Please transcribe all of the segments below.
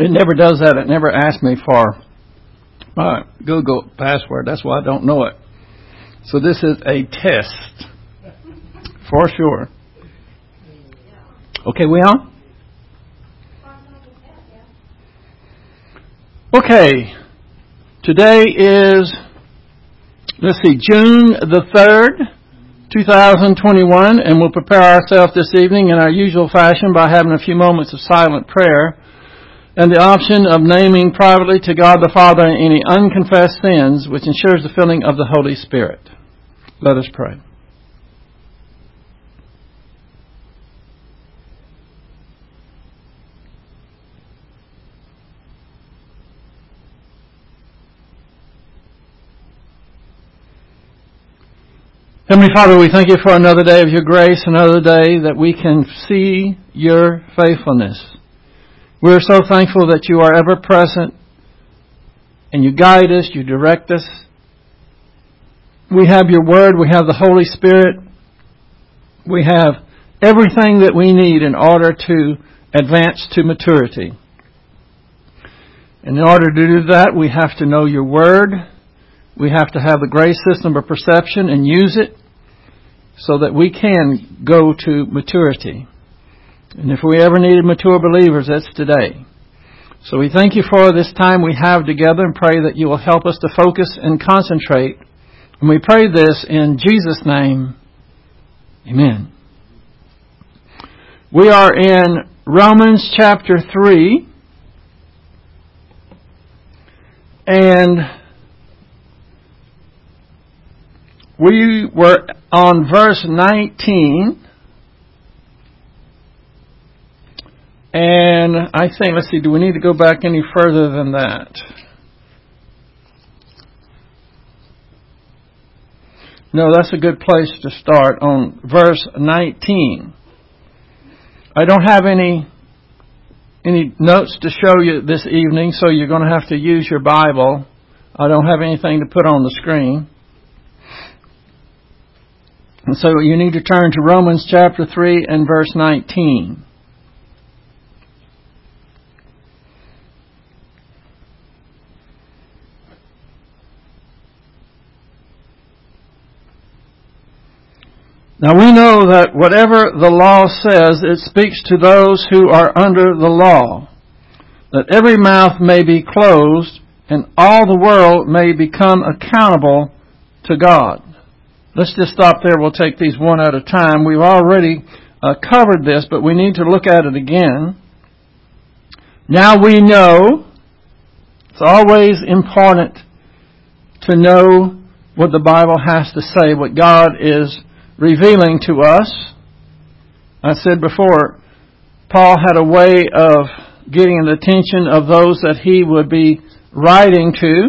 It never does that. It never asks me for my Google password. That's why I don't know it. So this is a test. For sure. Okay, we on? Okay. Today is, June the 3rd, 2021, and we'll prepare ourselves this evening in our usual fashion by having a few moments of silent prayer and the option of naming privately to God the Father any unconfessed sins, which ensures the filling of the Holy Spirit. Let us pray. Heavenly Father, we thank you for another day of your grace, another day that we can see your faithfulness. We are so thankful that you are ever present and you guide us, you direct us. We have your word, we have the Holy Spirit. We have everything that we need in order to advance to maturity. And in order to do that, we have to know your word. We have to have the grace system of perception and use it so that we can go to maturity. And if we ever needed mature believers, that's today. So we thank you for this time we have together and pray that you will help us to focus and concentrate. And we pray this in Jesus' name. Amen. We are in Romans chapter 3. And we were on verse 19. And I think, let's see, do we need to go back any further than that? No, that's a good place to start, on verse 19. I don't have any notes to show you this evening, so you're going to have to use your Bible. I don't have anything to put on the screen. And so you need to turn to Romans chapter 3 and verse 19. Now we know that whatever the law says, it speaks to those who are under the law, that every mouth may be closed and all the world may become accountable to God. Let's just stop there. We'll take these one at a time. We've already covered this, but we need to look at it again. Now we know, it's always important to know what the Bible has to say, what God is revealing to us. I said before, Paul had a way of getting the attention of those that he would be writing to.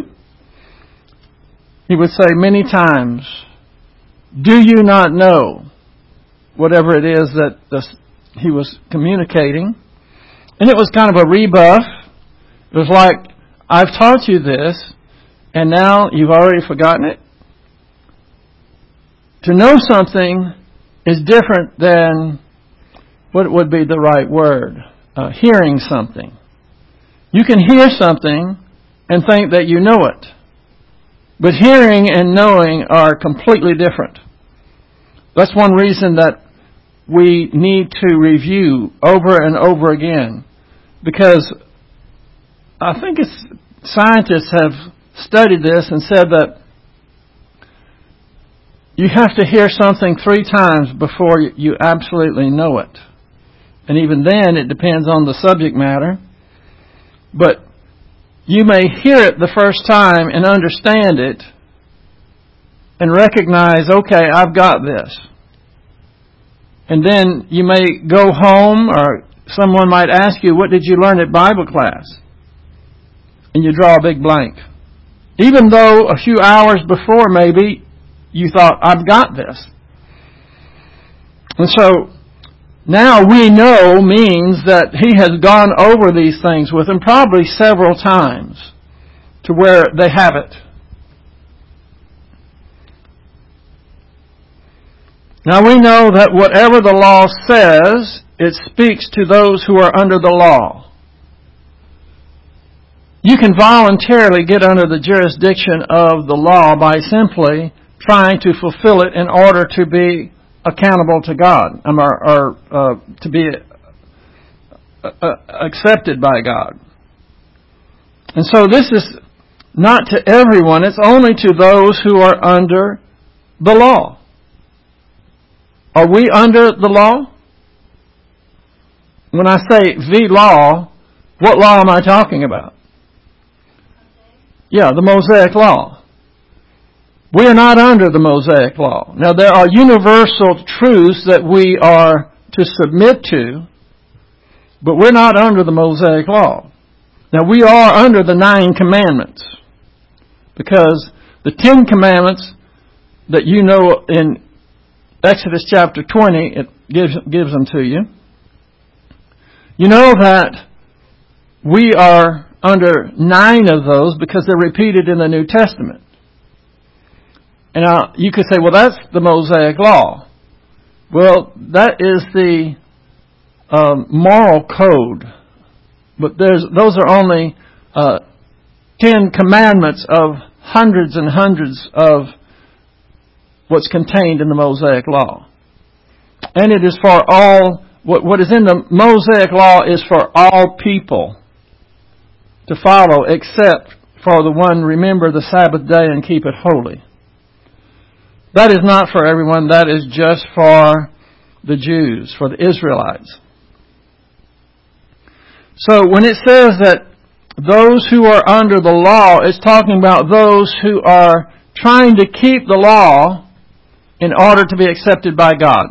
He would say many times, "Do you not know?" Whatever it is that he was communicating. And it was kind of a rebuff. It was like, I've taught you this, and now you've already forgotten it. To know something is different than what would be the right word, hearing something. You can hear something and think that you know it. But hearing and knowing are completely different. That's one reason that we need to review over and over again. Because I think scientists have studied this and said that you have to hear something 3 times before you absolutely know it. And even then, it depends on the subject matter. But you may hear it the first time and understand it and recognize, okay, I've got this. And then you may go home, or someone might ask you, what did you learn at Bible class? And you draw a big blank. Even though a few hours before maybe you thought, I've got this. And so now we know means that he has gone over these things with them probably several times to where they have it. Now we know that whatever the law says, it speaks to those who are under the law. You can voluntarily get under the jurisdiction of the law by simply trying to fulfill it in order to be accountable to God, or to be accepted by God. And so this is not to everyone, it's only to those who are under the law. Are we under the law? When I say the law, what law am I talking about? Yeah, the Mosaic Law. We are not under the Mosaic Law. Now, there are universal truths that we are to submit to, but we're not under the Mosaic Law. Now, we are under the 9 Commandments, because the 10 Commandments that you know in Exodus chapter 20, it gives them to you. You know that we are under 9 of those because they're repeated in the New Testament. And now you could say, well, that's the Mosaic Law. Well, that is the moral code. But those are only 10 commandments of hundreds and hundreds of what's contained in the Mosaic Law. And it is for all, what is in the Mosaic Law is for all people to follow, except for the one, remember the Sabbath day and keep it holy. That is not for everyone. That is just for the Jews, for the Israelites. So when it says that those who are under the law, it's talking about those who are trying to keep the law in order to be accepted by God.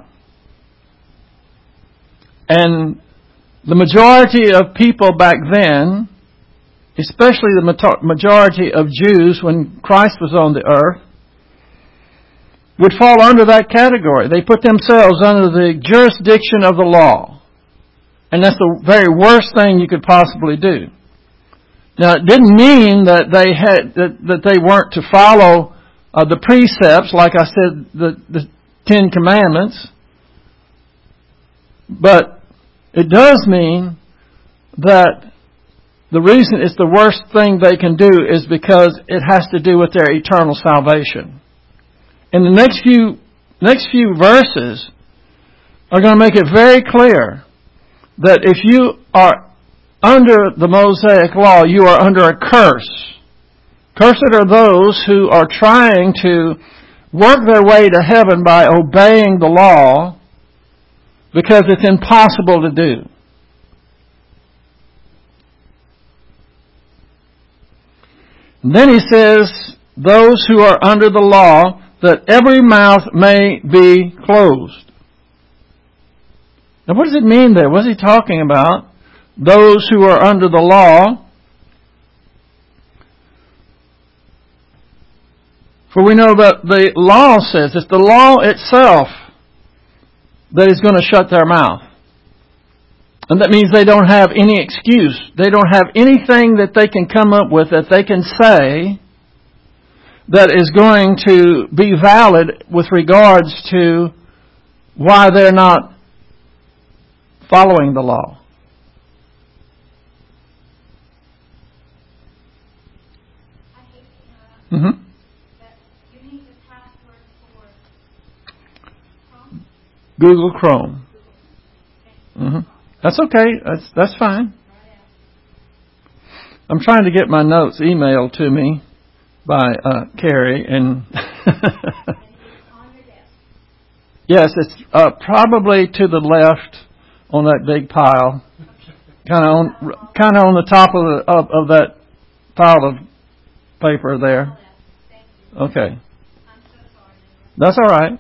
And the majority of people back then, especially the majority of Jews when Christ was on the earth, would fall under that category. They put themselves under the jurisdiction of the law. And that's the very worst thing you could possibly do. Now, it didn't mean that they weren't to follow the precepts, like I said, the 10 Commandments. But it does mean that the reason it's the worst thing they can do is because it has to do with their eternal salvation. And the next few verses are going to make it very clear that if you are under the Mosaic Law, you are under a curse. Cursed are those who are trying to work their way to heaven by obeying the law, because it's impossible to do. And then he says, those who are under the law, that every mouth may be closed. Now what does it mean there? What is he talking about? Those who are under the law. For we know that the law says, it's the law itself that is going to shut their mouth. And that means they don't have any excuse. They don't have anything that they can come up with that they can say that is going to be valid with regards to why they're not following the law. Mm-hmm. You need the password for Chrome? Google Chrome. Mm-hmm. That's okay. That's fine. I'm trying to get my notes emailed to me by Carrie, and yes, it's probably to the left on that big pile, kind of on the top of that pile of paper there. Okay, that's all right.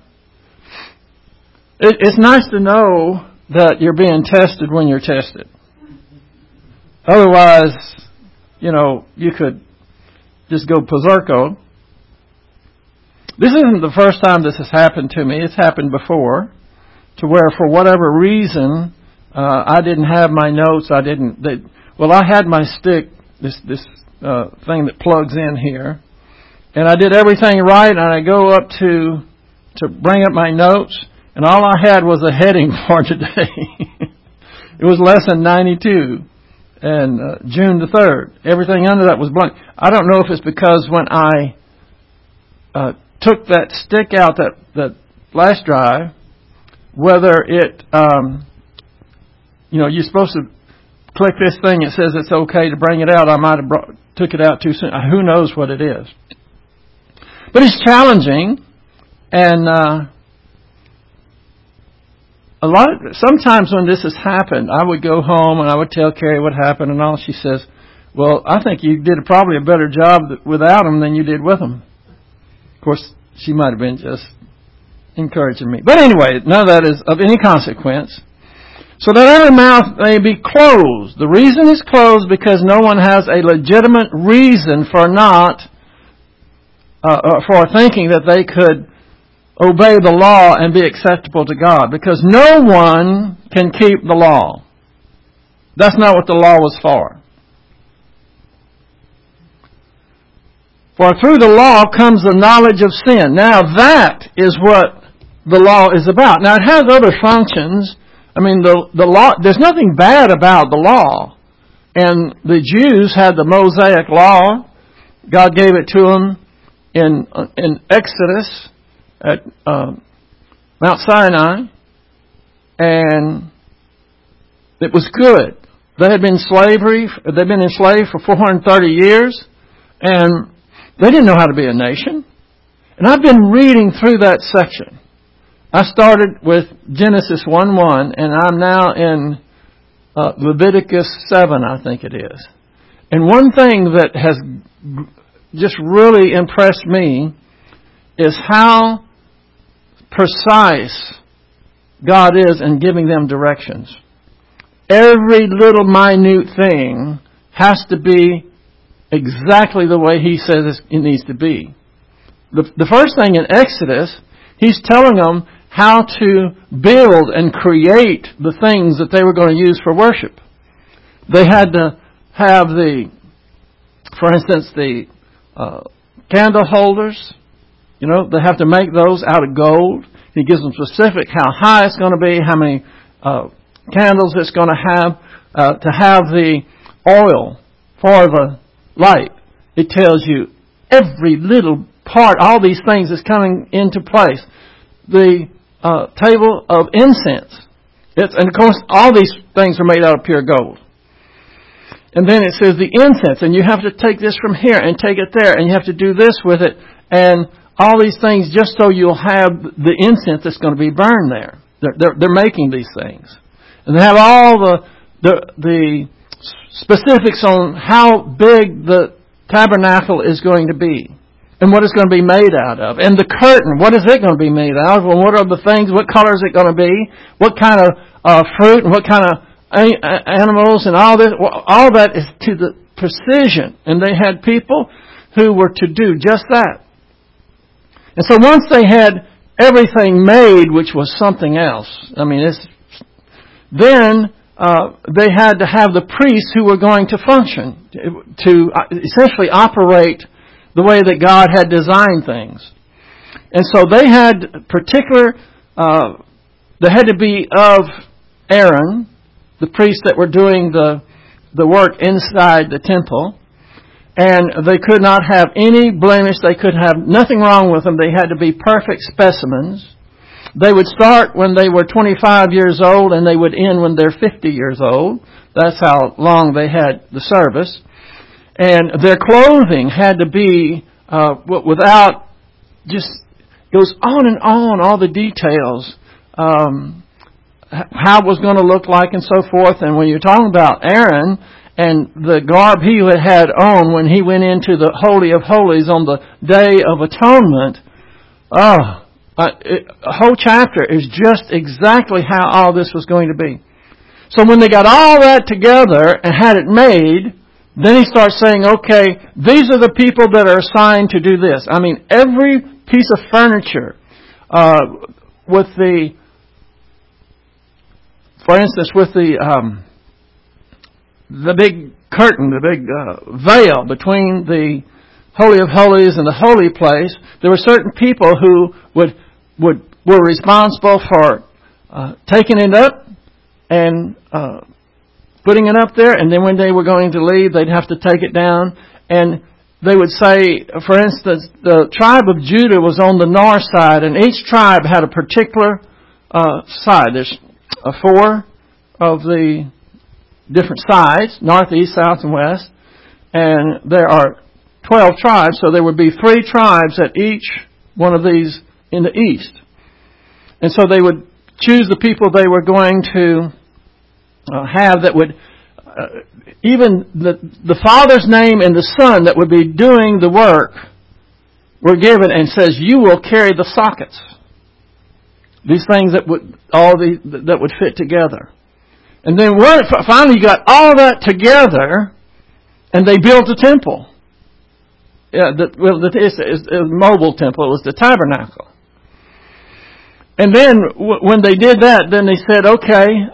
It's nice to know that you're being tested when you're tested. Otherwise, you could just go berserko. This isn't the first time this has happened to me. It's happened before, to where for whatever reason I didn't have my notes. I had my stick, this thing that plugs in here, and I did everything right. And I go up to bring up my notes, and all I had was a heading for today. It was lesson 92. and June the 3rd. Everything under that was blank. I don't know if it's because when I took that stick out, that flash drive, whether it, you're supposed to click this thing. It says it's okay to bring it out. I might have took it out too soon. Who knows what it is? But it's challenging, and sometimes when this has happened, I would go home and I would tell Carrie what happened and all. She says, well, I think you did probably a better job without them than you did with them. Of course, she might have been just encouraging me. But anyway, none of that is of any consequence. So that every mouth may be closed. The reason it's closed because no one has a legitimate reason for for thinking that they could obey the law and be acceptable to God. Because no one can keep the law. That's not what the law was for. For through the law comes the knowledge of sin. Now that is what the law is about. Now it has other functions. I mean, the law, there's nothing bad about the law. And the Jews had the Mosaic law. God gave it to them in Exodus at Mount Sinai. And it was good. They had been they'd been enslaved for 430 years. And they didn't know how to be a nation. And I've been reading through that section. I started with Genesis 1:1, and I'm now in Leviticus 7, I think it is. And one thing that has just really impressed me is how precise God is in giving them directions. Every little minute thing has to be exactly the way He says it needs to be. The first thing in Exodus, He's telling them how to build and create the things that they were going to use for worship. They had to have for instance, the candle holders. They have to make those out of gold. He gives them specific how high it's going to be, how many candles it's going to have the oil for the light. It tells you every little part, all these things is coming into place. The table of incense. And of course, all these things are made out of pure gold. And then it says the incense, and you have to take this from here and take it there, and you have to do this with it, and all these things just so you'll have the incense that's going to be burned there. They're making these things. And they have all the specifics on how big the tabernacle is going to be. And what it's going to be made out of. And the curtain, what is it going to be made out of? And what are the things, what color is it going to be? What kind of fruit and what kind of animals and all this. All that is to the precision. And they had people who were to do just that. And so once they had everything made, which was something else, then they had to have the priests who were going to function, to essentially operate the way that God had designed things. And so they had they had to be of Aaron, the priests that were doing the work inside the temple. And they could not have any blemish. They could have nothing wrong with them. They had to be perfect specimens. They would start when they were 25 years old and they would end when they're 50 years old. That's how long they had the service. And their clothing had to be without just goes on and on, all the details, how it was going to look like and so forth. And when you're talking about Aaron and the garb he had on when he went into the Holy of Holies on the Day of Atonement, a whole chapter is just exactly how all this was going to be. So when they got all that together and had it made, then he starts saying, okay, these are the people that are assigned to do this. Every piece of furniture, for instance, with the big curtain, the big veil between the Holy of Holies and the holy place, there were certain people who were responsible for taking it up and putting it up there, and then when they were going to leave, they'd have to take it down. And they would say, for instance, the tribe of Judah was on the north side, and each tribe had a particular side. There's 4 of the different sides, north, east, south, and west. And there are 12 tribes, so there would be 3 tribes at each one of these in the east. And so they would choose the people they were going to have that would, even the father's name and the son that would be doing the work were given, and says, you will carry the sockets. These things that would fit together. And then finally you got all that together, and they built a temple. It's a mobile temple. It was the tabernacle. And then when they did that, then they said, okay,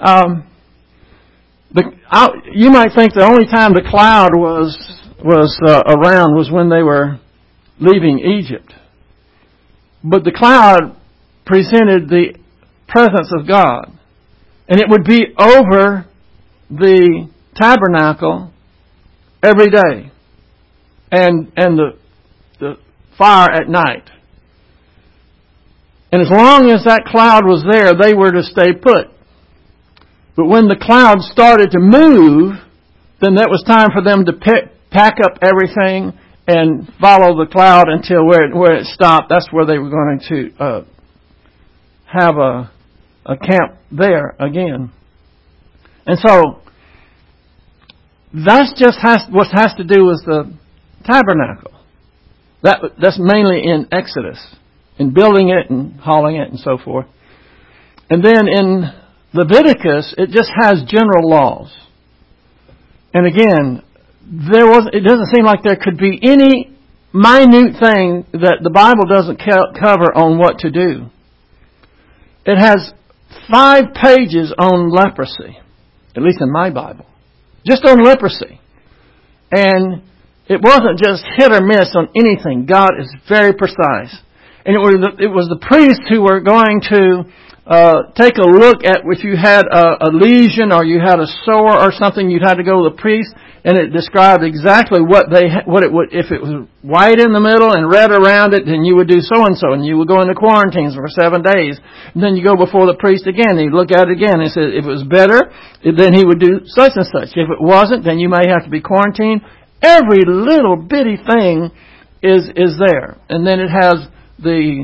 you might think the only time the cloud was around was when they were leaving Egypt. But the cloud presented the presence of God. And it would be over the tabernacle every day. And the fire at night. And as long as that cloud was there, they were to stay put. But when the cloud started to move, then that was time for them to pack up everything and follow the cloud until where it stopped. That's where they were going to have a camp there again. And so that's just what has to do with the tabernacle. That's mainly in Exodus, in building it and hauling it and so forth. And then in Leviticus, it just has general laws. And again, it doesn't seem like there could be any minute thing that the Bible doesn't cover on what to do. It has 5 pages on leprosy, at least in my Bible, just on leprosy. And it wasn't just hit or miss on anything. God is very precise. And it was the priests who were going to take a look at if you had a lesion or you had a sore or something, you'd have to go to the priest, and it described exactly what it would. If it was white in the middle and red around it, then you would do so and so, and you would go into quarantines for 7 days. And then you go before the priest again, and he'd look at it again, and said if it was better, then he would do such and such. If it wasn't, then you may have to be quarantined. Every little bitty thing is there, and then it has the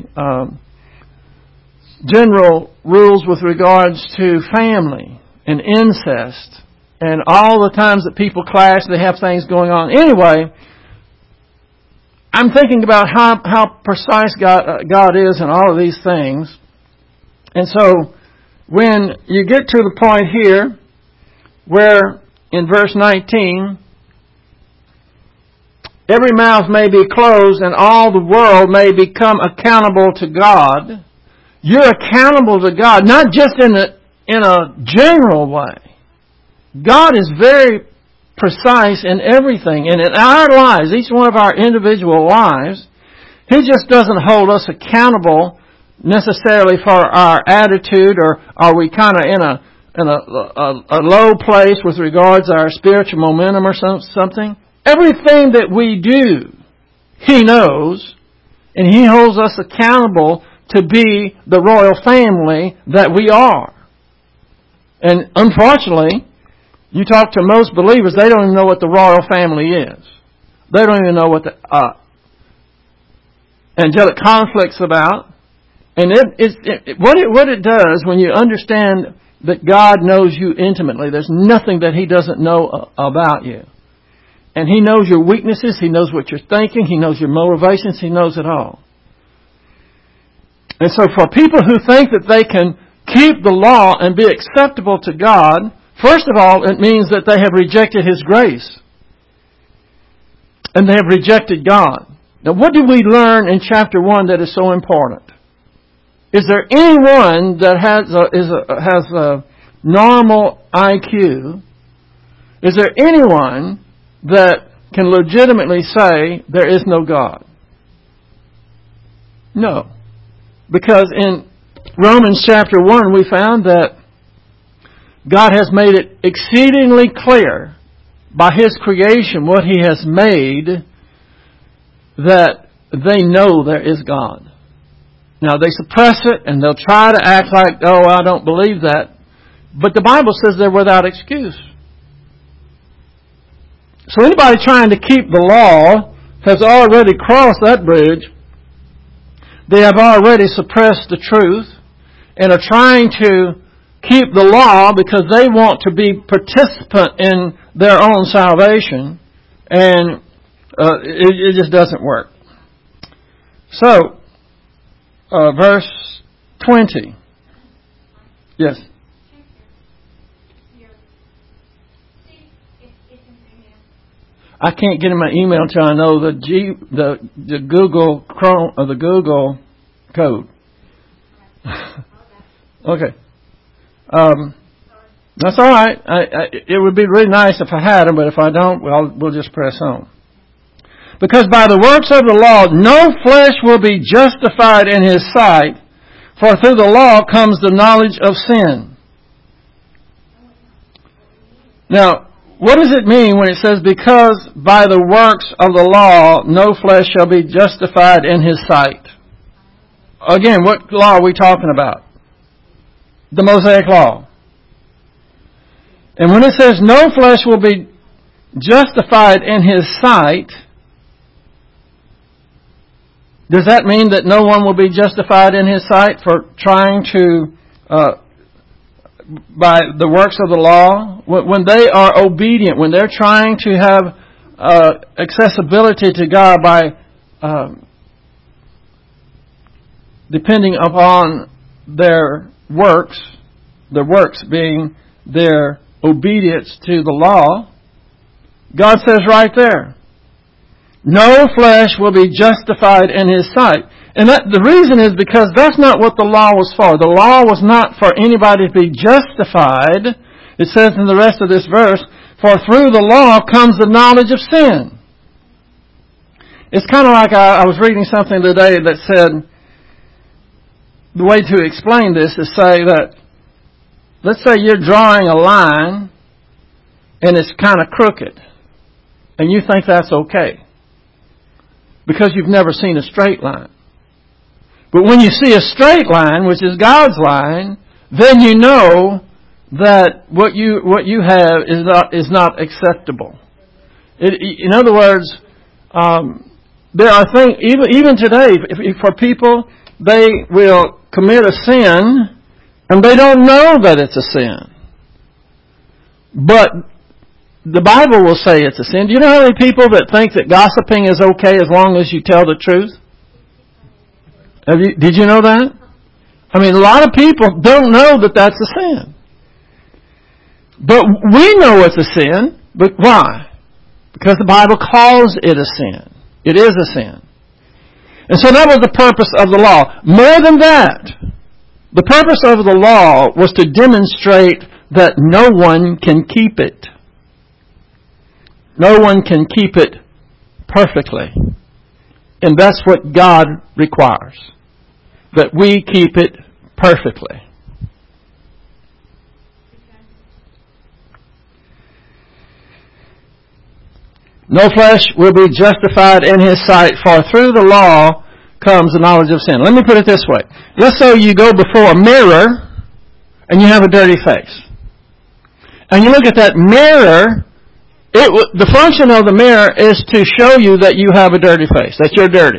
general rules with regards to family and incest and all the times that people clash, they have things going on. Anyway, I'm thinking about how precise God is in all of these things. And so when you get to the point here where in verse 19, every mouth may be closed and all the world may become accountable to God. You're accountable to God, not just in a general way. God is very precise in everything. And in our lives, each one of our individual lives, He just doesn't hold us accountable necessarily for our attitude, or are we kind of in a low place with regards to our spiritual momentum or something. Everything that we do, He knows, and He holds us accountable to be the royal family that we are. And unfortunately, you talk to most believers, they don't even know what the royal family is. They don't even know what the angelic conflict's about. And what it does when you understand that God knows you intimately, there's nothing that He doesn't know about you. And He knows your weaknesses, He knows what you're thinking, He knows your motivations, He knows it all. And so for people who think that they can keep the law and be acceptable to God, first of all, it means that they have rejected His grace. And they have rejected God. Now what did we learn in chapter 1 that is so important? Is there anyone that has a normal IQ? Is there anyone that can legitimately say there is no God? No. Because in Romans chapter 1 we found that God has made it exceedingly clear by His creation, what He has made, that they know there is God. Now they suppress it and they'll try to act like, oh, I don't believe that. But the Bible says they're without excuse. So anybody trying to keep the law has already crossed that bridge. They have already suppressed the truth and are trying to keep the law because they want to be participant in their own salvation, and it just doesn't work. So, verse 20. Yes. I can't get in my email until I know the Google Chrome or the Google code. Okay. That's all right. It would be really nice if I had them, but if I don't, we'll just press on. Because by the works of the law, no flesh will be justified in His sight, for through the law comes the knowledge of sin. Now, what does it mean when it says, because by the works of the law, no flesh shall be justified in His sight? Again, what law are we talking about? The Mosaic Law. And when it says no flesh will be justified in His sight, does that mean that no one will be justified in His sight for trying to, by the works of the law? When they are obedient, when they're trying to have accessibility to God by depending upon their works being their obedience to the law, God says right there, no flesh will be justified in His sight. And the reason is because that's not what the law was for. The law was not for anybody to be justified. It says in the rest of this verse, for through the law comes the knowledge of sin. It's kind of like I was reading something today that said, the way to explain this is say that, let's say you're drawing a line and it's kind of crooked and you think that's okay because you've never seen a straight line. But when you see a straight line, which is God's line, then you know that what you have is not acceptable. In other words, there are things even today for people, they will commit a sin and they don't know that it's a sin. But the Bible will say it's a sin. Do you know how many people that think that gossiping is okay as long as you tell the truth? Did you know that? I mean, a lot of people don't know that that's a sin. But we know it's a sin. But why? Because the Bible calls it a sin. It is a sin. And so that was the purpose of the law. More than that, the purpose of the law was to demonstrate that no one can keep it. No one can keep it perfectly. And that's what God requires. That we keep it perfectly. No flesh will be justified in His sight, for through the law comes the knowledge of sin. Let me put it this way. Let's say you go before a mirror and you have a dirty face. And you look at that mirror, the function of the mirror is to show you that you have a dirty face, that you're dirty.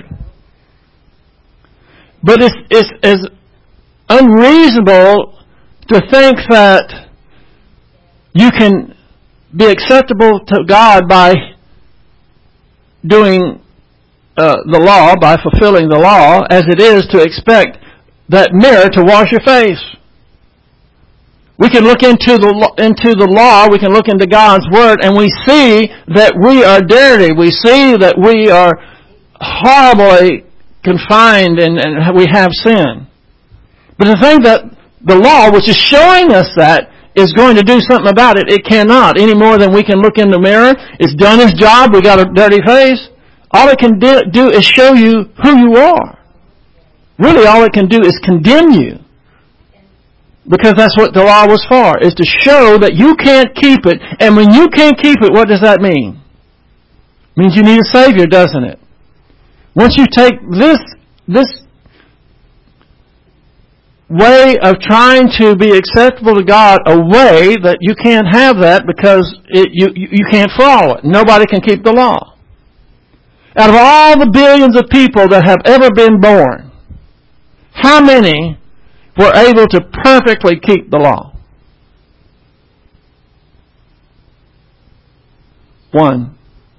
But it's unreasonable to think that you can be acceptable to God by doing the law, by fulfilling the law, as it is to expect that mirror to wash your face. We can look into the law, we can look into God's Word, and we see that we are dirty. We see that we are horribly confined and we have sin. But the thing that the law, which is showing us that, is going to do something about it, it cannot, any more than we can look in the mirror. It's done its job, we got a dirty face. All it can do is show you who you are. Really, all it can do is condemn you. Because that's what the law was for, is to show that you can't keep it. And when you can't keep it, what does that mean? It means you need a Savior, doesn't it? Once you take this way of trying to be acceptable to God away, that you can't have that because you can't follow it. Nobody can keep the law. Out of all the billions of people that have ever been born, how many were able to perfectly keep the law? One.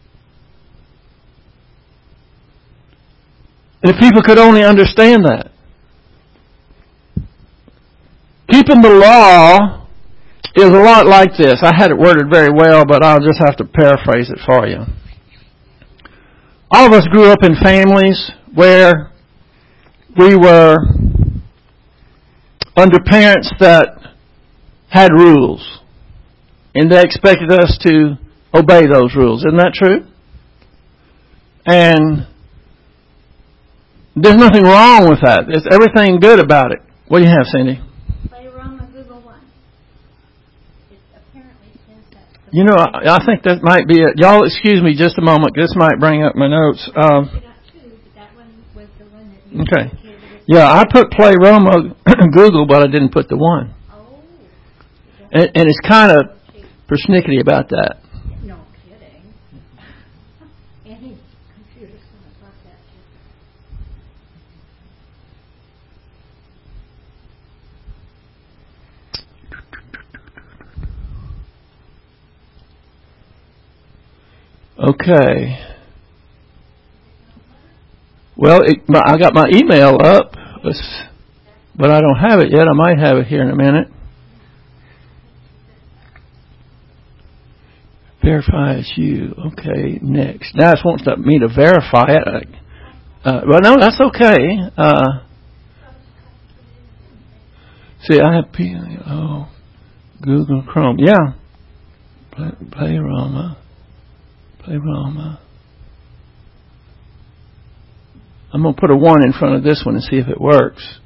And if people could only understand that. Keeping the law is a lot like this. I had it worded very well, but I'll just have to paraphrase it for you. All of us grew up in families where we were under parents that had rules, and they expected us to obey those rules. Isn't that true? And there's nothing wrong with that. There's everything good about it. What do you have, Cindy? Play Roma Google One. It apparently sends that. You know, I think that might be it. Y'all excuse me just a moment. This might bring up my notes. We got two, but that one was the one that you Okay. indicated. Yeah, I put Play Roma Google, but I didn't put the one. Oh. And it's kind of persnickety about that. No kidding. Any computer's going to fuck that too. Okay. Well, I got my email up, but I don't have it yet. I might have it here in a minute. Verify it's you. Okay, next. Now it wants me to verify it. Well, no, that's okay. See, I have Google Chrome. Yeah. Play Roma. Play Roma. I'm going to put a 1 in front of this one and see if it works.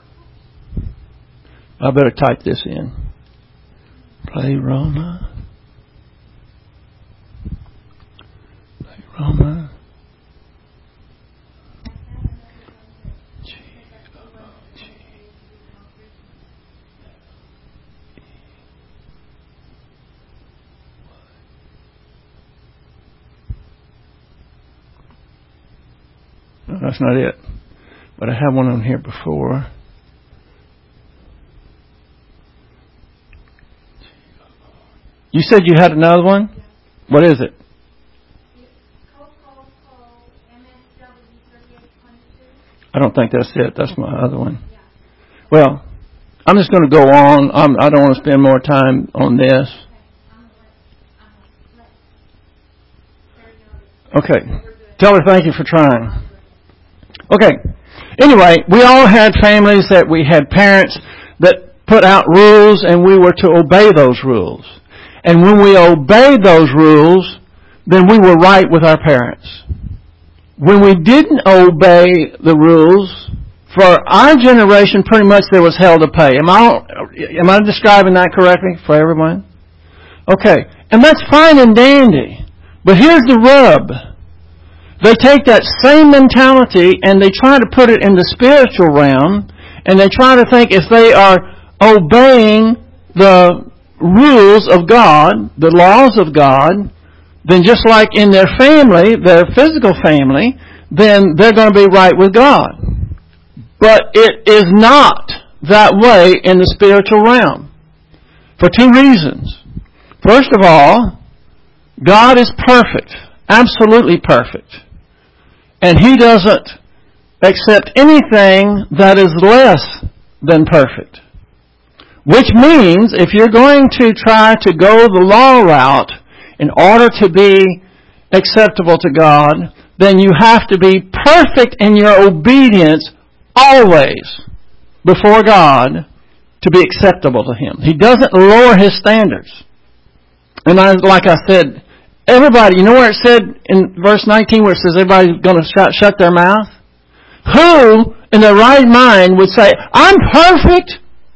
I better type this in. Play Roma. Play Roma. G-O-G. No, that's not it. But I have one on here before. You said you had another one? Yeah. What is it? I don't think that's it. That's my other one. Yeah. Well, I'm just going to go on. I don't want to spend more time on this. Okay. Tell her thank you for trying. Okay. Anyway, we all had families that we had parents that put out rules and we were to obey those rules. And when we obeyed those rules, then we were right with our parents. When we didn't obey the rules, for our generation, pretty much there was hell to pay. Am I describing that correctly for everyone? Okay. And that's fine and dandy. But here's the rub. They take that same mentality and they try to put it in the spiritual realm, and they try to think if they are obeying the rules of God, the laws of God, then just like in their family, their physical family, then they're going to be right with God. But it is not that way in the spiritual realm. For two reasons. First of all, God is perfect. Absolutely perfect. And He doesn't accept anything that is less than perfect. Which means if you're going to try to go the law route in order to be acceptable to God, then you have to be perfect in your obedience always before God to be acceptable to Him. He doesn't lower His standards. And like I said, everybody, you know where it said in verse 19 where it says everybody's going to shut their mouth? Who in their right mind would say, I'm perfect?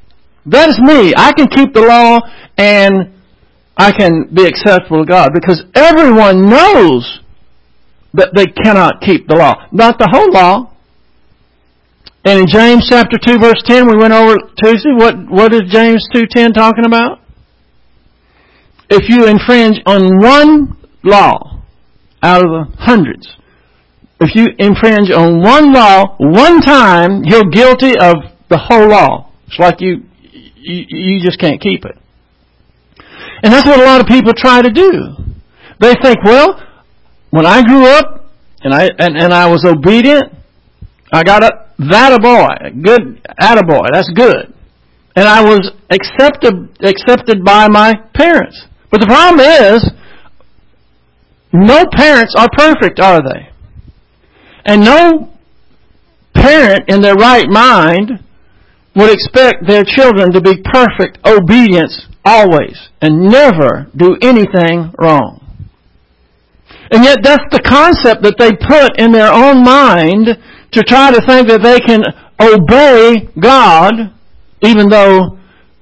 That is me. I can keep the law and I can be acceptable to God, because everyone knows that they cannot keep the law. Not the whole law. And in James chapter 2 verse 10, we went over Tuesday, what is James 2:10 talking about? If you infringe on one law out of the hundreds, if you infringe on one law one time, you're guilty of the whole law. It's like you just can't keep it. And that's what a lot of people try to do. They think, well, when I grew up and I was obedient, I got that a boy, good attaboy, that's good. And I was accepted by my parents. But the problem is, no parents are perfect, are they? And no parent in their right mind would expect their children to be perfect obedience always and never do anything wrong. And yet that's the concept that they put in their own mind to try to think that they can obey God, even though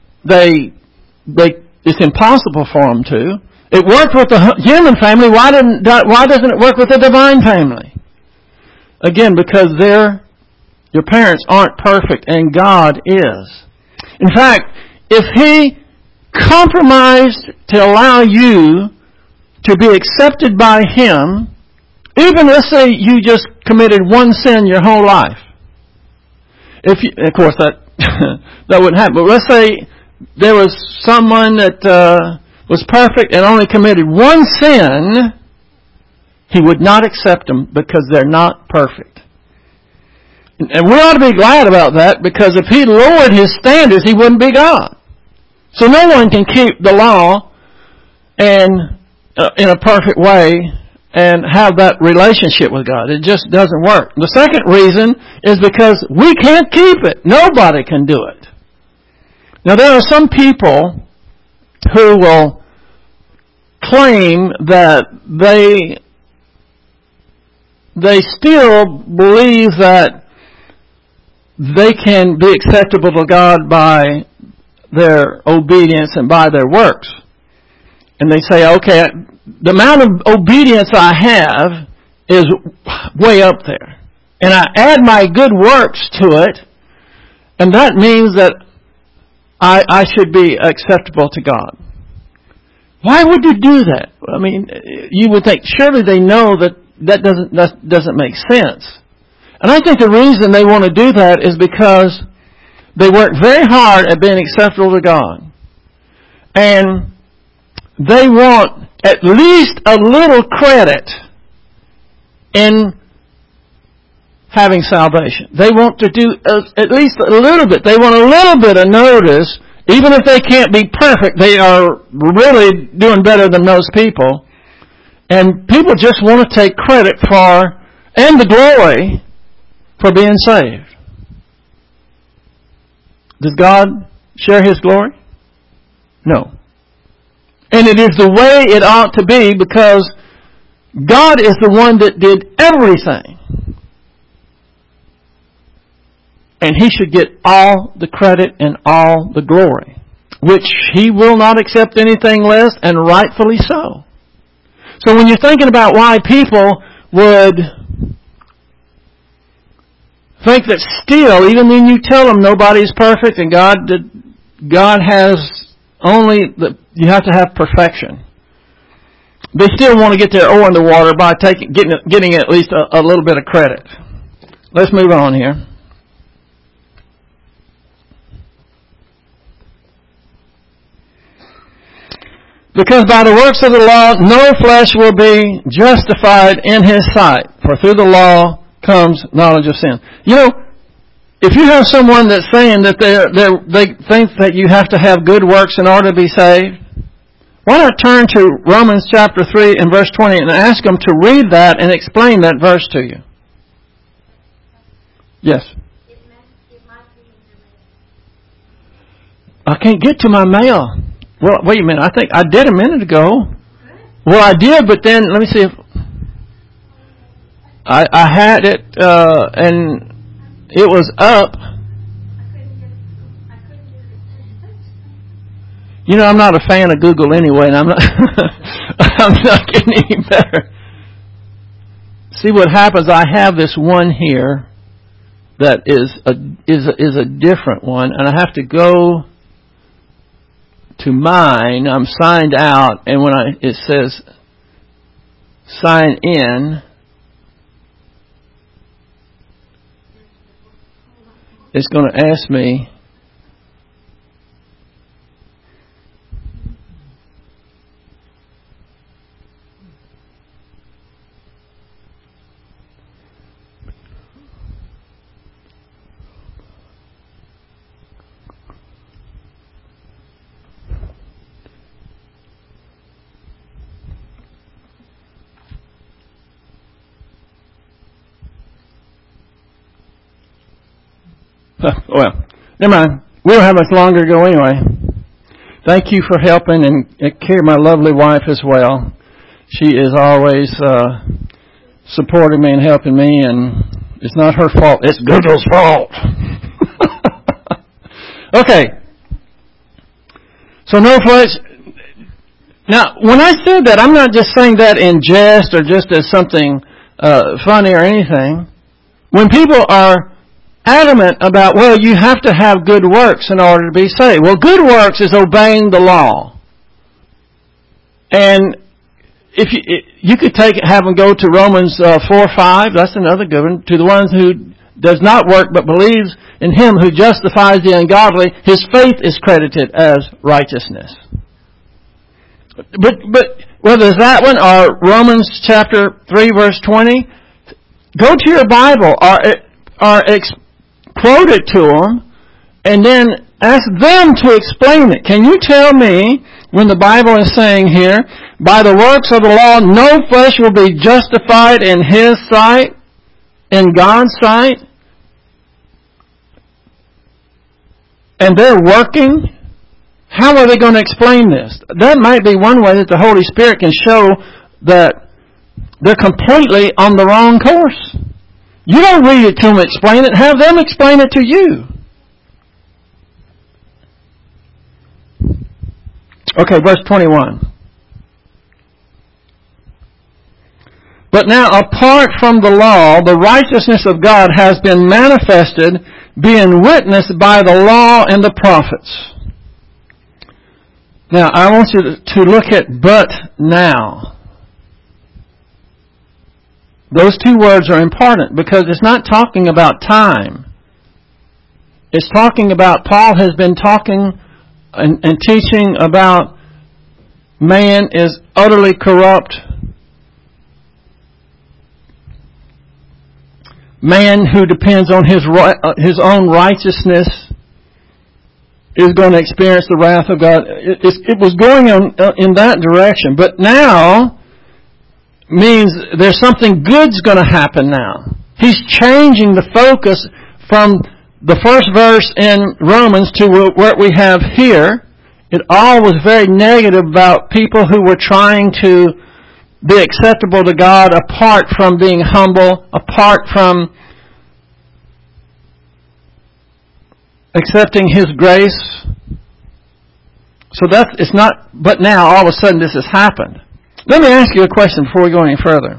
it's impossible for them to. It worked with the human family. Why doesn't it work with the divine family? Again, because your parents aren't perfect and God is. In fact, if He compromised to allow you to be accepted by Him, even let's say you just committed one sin your whole life. Of course, that that wouldn't happen. But let's say there was someone that was perfect and only committed one sin, He would not accept them because they're not perfect. And we ought to be glad about that, because if He lowered His standards, He wouldn't be God. So no one can keep the law and in a perfect way and have that relationship with God. It just doesn't work. The second reason is because we can't keep it. Nobody can do it. Now there are some people who will claim that they still believe that they can be acceptable to God by their obedience and by their works. And they say, okay, the amount of obedience I have is way up there. And I add my good works to it, and that means that I should be acceptable to God. Why would you do that? I mean, you would think, surely they know that doesn't make sense. And I think the reason they want to do that is because they work very hard at being acceptable to God. And they want at least a little credit in having salvation. They want to do at least a little bit. They want a little bit of notice. Even if they can't be perfect, they are really doing better than most people. And people just want to take credit for, and the glory, for being saved. Does God share His glory? No. And it is the way it ought to be, because God is the one that did everything. And He should get all the credit and all the glory, which He will not accept anything less, and rightfully so. So when you're thinking about why people would think that still, even when you tell them nobody's perfect and God has only you have to have perfection, they still want to get their oar in the water by getting at least a little bit of credit. Let's move on here. Because by the works of the law, no flesh will be justified in His sight. For through the law comes knowledge of sin. You know, if you have someone that's saying that they think that you have to have good works in order to be saved, why not turn to Romans chapter 3 and verse 20 and ask them to read that and explain that verse to you? Yes. I can't get to my mail. Well, wait a minute. I think I did a minute ago. Well, I did, but then let me see if I had it, and it was up. You know, I'm not a fan of Google anyway, and I'm not I'm not getting any better. See what happens, I have this one here that is a different one, and I have to go to mine. I'm signed out, and when it says sign in, it's going to ask me well, never mind. We don't have much longer to go anyway. Thank you for helping and care my lovely wife as well. She is always supporting me and helping me, and it's not her fault. It's Google's fault. Okay. So no flesh. Now, when I said that, I'm not just saying that in jest or just as something funny or anything. When people are adamant about, well, you have to have good works in order to be saved. Well, good works is obeying the law. And if you could have them go to Romans 4:5, that's another good one. To the ones who does not work but believes in Him who justifies the ungodly, his faith is credited as righteousness. But whether it's that one or Romans chapter 3 verse 20, go to your Bible or quote it to them, and then ask them to explain it. Can you tell me, when the Bible is saying here, by the works of the law, no flesh will be justified in His sight, in God's sight, and they're working? How are they going to explain this? That might be one way that the Holy Spirit can show that they're completely on the wrong course. You don't read it to them, explain it. Have them explain it to you. Okay, verse 21. But now, apart from the law, the righteousness of God has been manifested, being witnessed by the law and the prophets. Now, I want you to look at but now. Those two words are important because it's not talking about time. It's talking about, Paul has been talking and teaching about man is utterly corrupt. Man who depends on his own righteousness is going to experience the wrath of God. It was going in that direction. But now means there's something good's going to happen now. He's changing the focus from the first verse in Romans to what we have here. It all was very negative about people who were trying to be acceptable to God apart from being humble, apart from accepting His grace. So it's not, but now all of a sudden this has happened. Let me ask you a question before we go any further.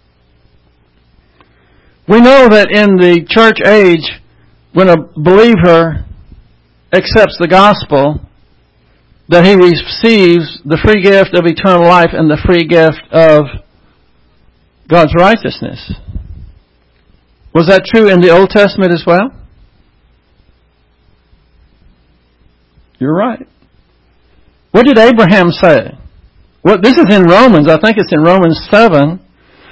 We know that in the church age, when a believer accepts the gospel, that he receives the free gift of eternal life and the free gift of God's righteousness. Was that true in the Old Testament as well? You're right. What did Abraham say? Well, this is in Romans. I think it's in Romans 7.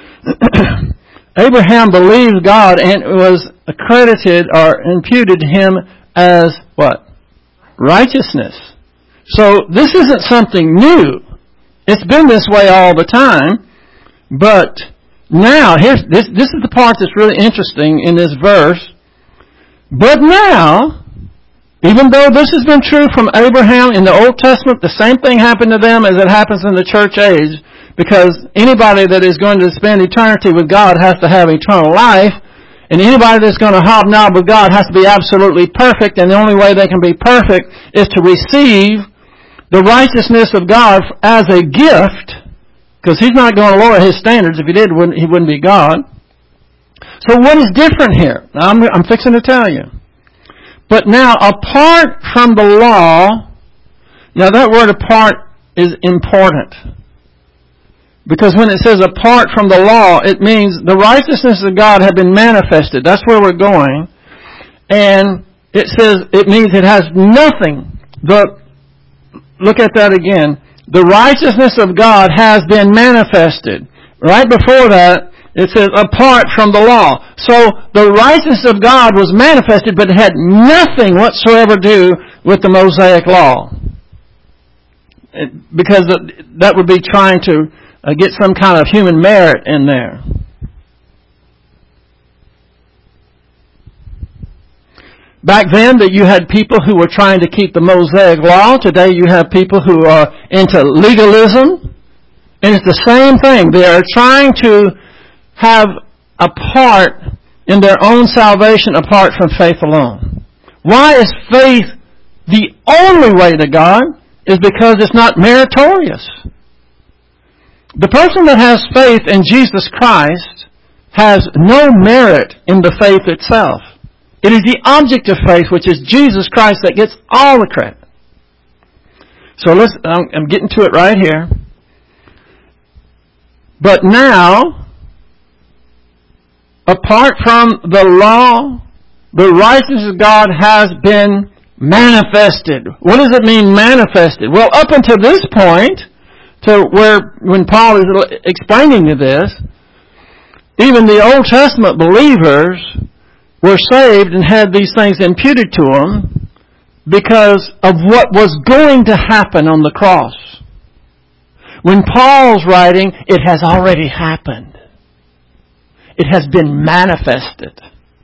Abraham believed God and it was accredited or imputed to him as what? Righteousness. So this isn't something new. It's been this way all the time. But now, this is the part that's really interesting in this verse. But now, even though this has been true from Abraham in the Old Testament, the same thing happened to them as it happens in the church age, because anybody that is going to spend eternity with God has to have eternal life, and anybody that's going to hobnob with God has to be absolutely perfect, and the only way they can be perfect is to receive the righteousness of God as a gift, because He's not going to lower His standards. If He did, He wouldn't be God. So what is different here? Now, I'm fixing to tell you. But now, apart from the law, now that word apart is important. Because when it says apart from the law, it means the righteousness of God had been manifested. That's where we're going. And it says, it means it has nothing. Look at that again. The righteousness of God has been manifested. Right before that, it says apart from the law. So the righteousness of God was manifested, but it had nothing whatsoever to do with the Mosaic law. Because that would be trying to get some kind of human merit in there. Back then, that you had people who were trying to keep the Mosaic law. Today, you have people who are into legalism. And it's the same thing. They are trying to have a part in their own salvation apart from faith alone. Why is faith the only way to God? Is because it's not meritorious. The person that has faith in Jesus Christ has no merit in the faith itself. It is the object of faith, which is Jesus Christ, that gets all the credit. So I'm getting to it right here. But now, apart from the law, the righteousness of God has been manifested. What does it mean, manifested? Well, up until this point, to where when Paul is explaining to this, even the Old Testament believers were saved and had these things imputed to them because of what was going to happen on the cross. When Paul's writing, it has already happened. It has been manifested.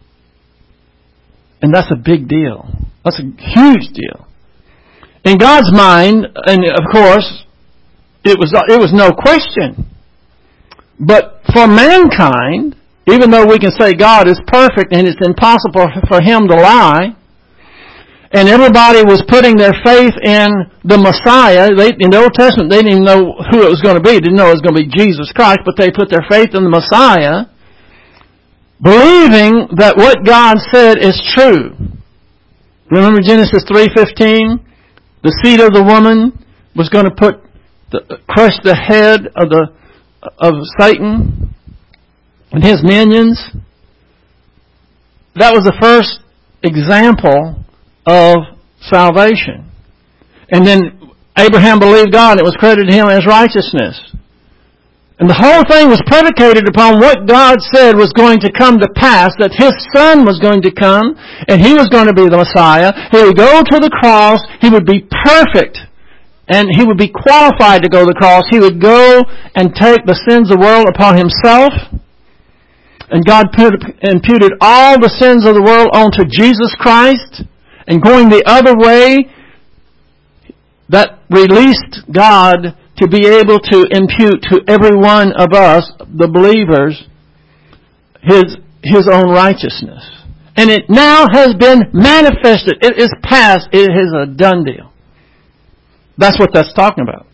And that's a big deal. That's a huge deal. In God's mind, and of course, it was no question. But for mankind, even though we can say God is perfect and it's impossible for Him to lie, and everybody was putting their faith in the Messiah. In the Old Testament, they didn't even know who it was going to be. They didn't know it was going to be Jesus Christ, but they put their faith in the Messiah, believing that what God said is true. Remember Genesis 3:15? The seed of the woman was going to crush the head of Satan and his minions. That was the first example of salvation. And then Abraham believed God, and it was credited to him as righteousness. And the whole thing was predicated upon what God said was going to come to pass, that His Son was going to come, and He was going to be the Messiah. He would go to the cross, He would be perfect, and He would be qualified to go to the cross. He would go and take the sins of the world upon Himself, and God imputed all the sins of the world onto Jesus Christ. And going the other way, that released God to be able to impute to every one of us, the believers, His own righteousness. And it now has been manifested. It is past. It is a done deal. That's what that's talking about.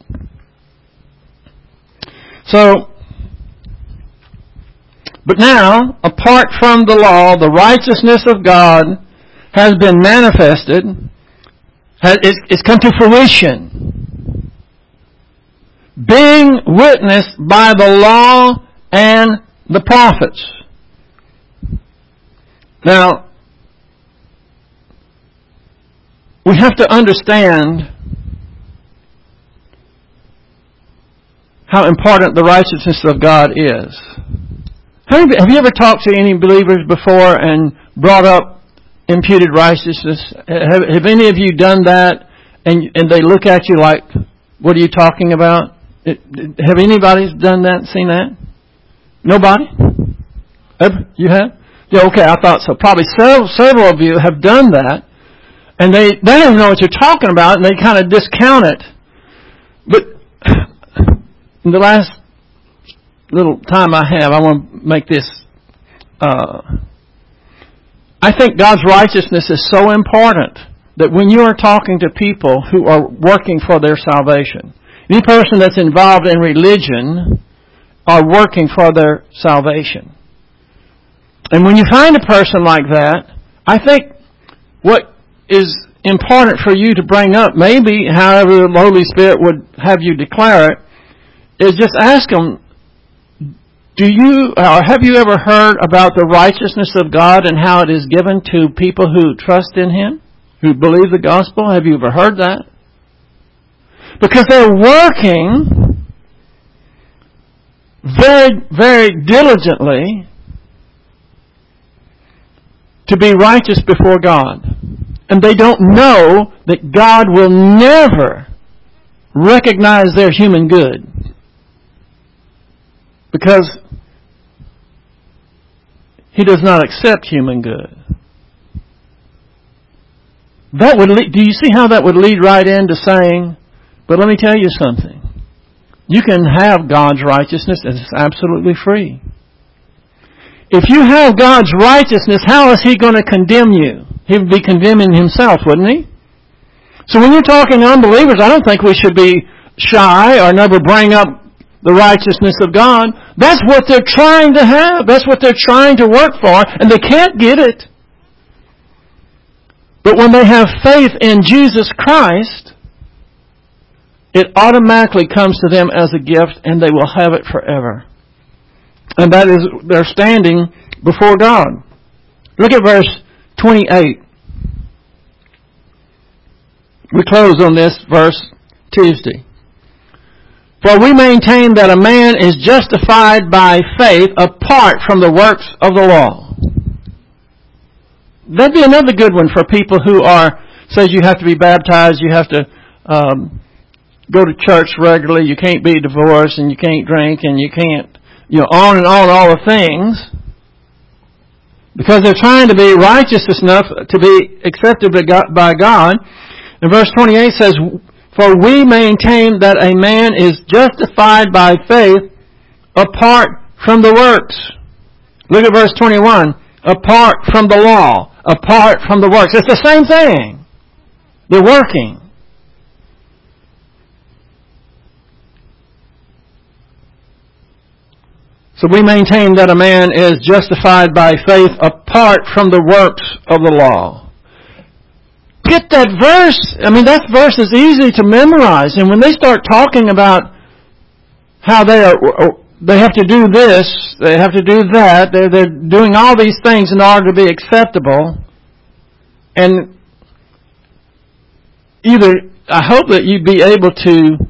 So, but now, apart from the law, the righteousness of God has been manifested, it's come to fruition, being witnessed by the law and the prophets. Now, we have to understand how important the righteousness of God is. Have you ever talked to any believers before and brought up imputed righteousness? Have any of you done that, and they look at you like, what are you talking about? Have anybody done that, seen that? Nobody? You have? Yeah, okay, I thought so. Probably several of you have done that, and they don't even know what you're talking about, and they kind of discount it. But in the last little time I have, I want to make this I think God's righteousness is so important that when you are talking to people who are working for their salvation, any person that's involved in religion are working for their salvation. And when you find a person like that, I think what is important for you to bring up, maybe however the Holy Spirit would have you declare it, is just ask them, have you ever heard about the righteousness of God and how it is given to people who trust in Him, who believe the gospel? Have you ever heard that? Because they're working very, very diligently to be righteous before God. And they don't know that God will never recognize their human good. Because He does not accept human good. That would do you see how that would lead right into saying, but let me tell you something. You can have God's righteousness and it's absolutely free. If you have God's righteousness, how is He going to condemn you? He would be condemning Himself, wouldn't He? So when you're talking to unbelievers, I don't think we should be shy or never bring up the righteousness of God. That's what they're trying to have. That's what they're trying to work for, and they can't get it. But when they have faith in Jesus Christ, it automatically comes to them as a gift, and they will have it forever. And that is, they're standing before God. Look at verse 28. We close on this verse Tuesday. For we maintain that a man is justified by faith apart from the works of the law. That'd be another good one for people who says you have to be baptized, you have to go to church regularly, you can't be divorced, and you can't drink, and you can't, on and on, all the things. Because they're trying to be righteous enough to be accepted by God. And verse 28 says, for we maintain that a man is justified by faith apart from the works. Look at verse 21. Apart from the law. Apart from the works. It's the same thing. They're working. So we maintain that a man is justified by faith apart from the works of the law. Get that verse. That verse is easy to memorize. And when they start talking about how they have to do this, they have to do that, they're doing all these things in order to be acceptable. And I hope that you'd be able to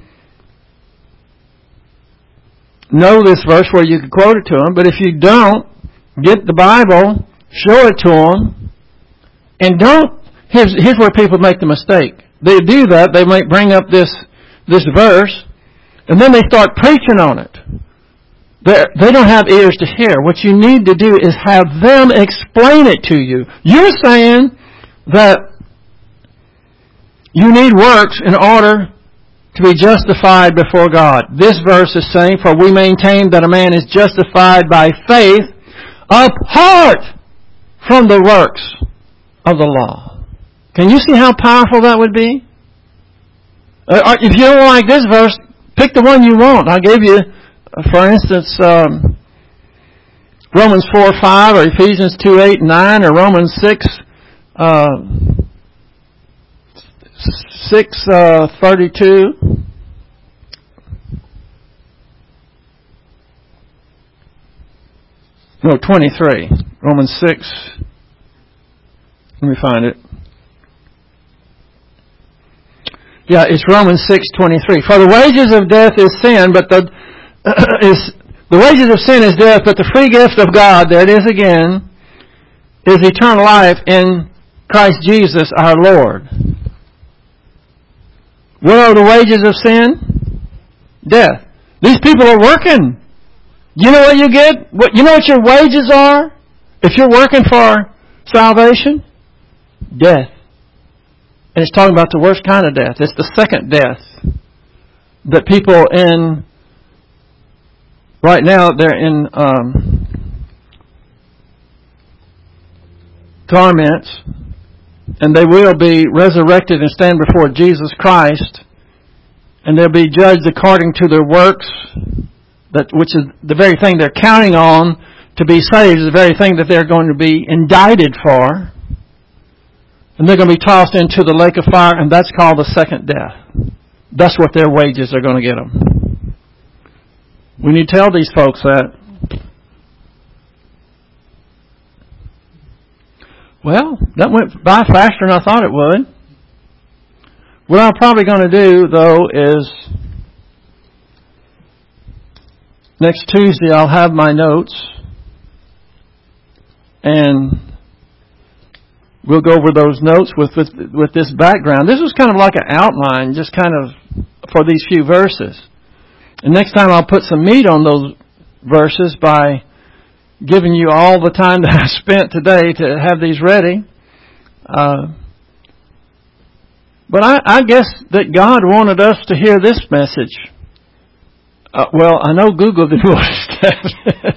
know this verse where you can quote it to them. But if you don't, get the Bible, show it to them, and don't. Here's where people make the mistake. They do that. They might bring up this verse, and then they start preaching on it. They don't have ears to hear. What you need to do is have them explain it to you. You're saying that you need works in order to be justified before God. This verse is saying, for we maintain that a man is justified by faith apart from the works of the law. Can you see how powerful that would be? If you don't like this verse, pick the one you want. I gave you, for instance, Romans 4:5 or Ephesians 2:8-9 or Romans 6:32. No, 23. Romans 6. Let me find it. Yeah, it's Romans 6:23. For the wages of death is sin, but the wages of sin is death, but the free gift of God, there it is again, is eternal life in Christ Jesus our Lord. What are the wages of sin? Death. These people are working. You know what you get? You know what your wages are? If you're working for salvation? Death. And it's talking about the worst kind of death. It's the second death that people right now they're in torments and they will be resurrected and stand before Jesus Christ, and they'll be judged according to their works, which is the very thing they're counting on to be saved, is the very thing that they're going to be indicted for. And they're going to be tossed into the lake of fire, and that's called the second death. That's what their wages are going to get them. We need to tell these folks that. Well, that went by faster than I thought it would. What I'm probably going to do, though, is next Tuesday I'll have my notes, and we'll go over those notes with this background. This was kind of like an outline, just kind of for these few verses. And next time I'll put some meat on those verses by giving you all the time that I spent today to have these ready. But I guess that God wanted us to hear this message. Well, I know Google didn't understand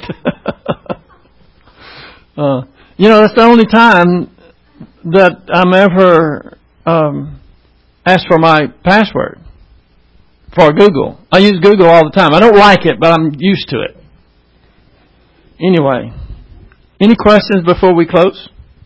it. That's the only time that I'm ever asked for my password for Google. I use Google all the time. I don't like it, but I'm used to it. Anyway, any questions before we close?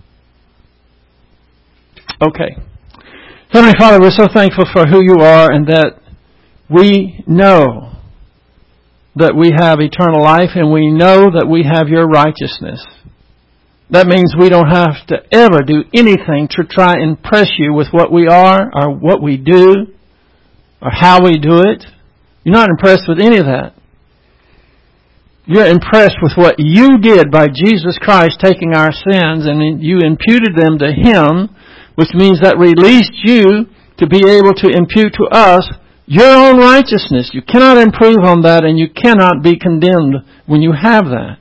Okay. Heavenly Father, we're so thankful for who you are, and that we know that we have eternal life, and we know that we have your righteousness. That means we don't have to ever do anything to try and impress you with what we are, or what we do, or how we do it. You're not impressed with any of that. You're impressed with what you did by Jesus Christ taking our sins, and you imputed them to Him, which means that released you to be able to impute to us your own righteousness. You cannot improve on that, and you cannot be condemned when you have that.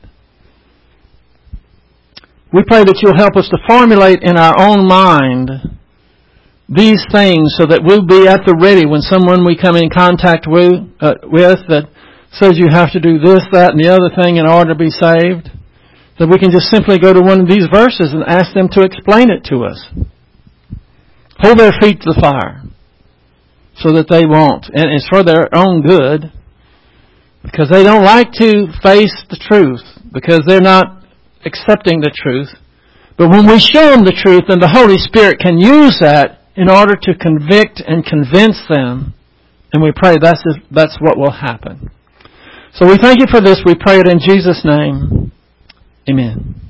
We pray that you'll help us to formulate in our own mind these things so that we'll be at the ready when someone we come in contact with that says you have to do this, that, and the other thing in order to be saved, that we can just simply go to one of these verses and ask them to explain it to us. Hold their feet to the fire so that they won't. And it's for their own good, because they don't like to face the truth, because they're not accepting the truth. But when we show them the truth, then the Holy Spirit can use that in order to convict and convince them. And we pray that's what will happen. So we thank you for this. We pray it in Jesus' name. Amen.